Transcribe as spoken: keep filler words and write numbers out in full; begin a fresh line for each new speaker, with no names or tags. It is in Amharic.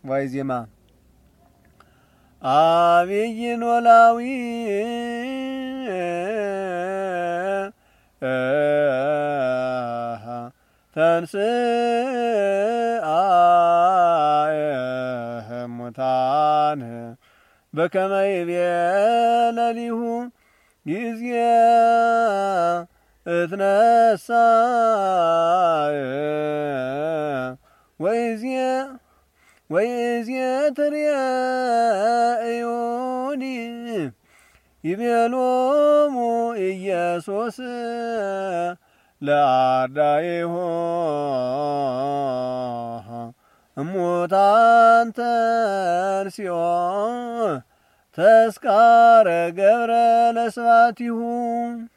ዋይዜማ አብይ ኖላዊ ተንሥአ እሙታን በከመ ይቤለሊሁ ጊዜ እትነሣ ወይዜ ወይዜ ትሬእዩኒ ይቤሎሙ ኢየሱስ ለአርዳኢሁ እሙታን ተንሥኦ ተስካረ ገብረ ለስብሐቲሁ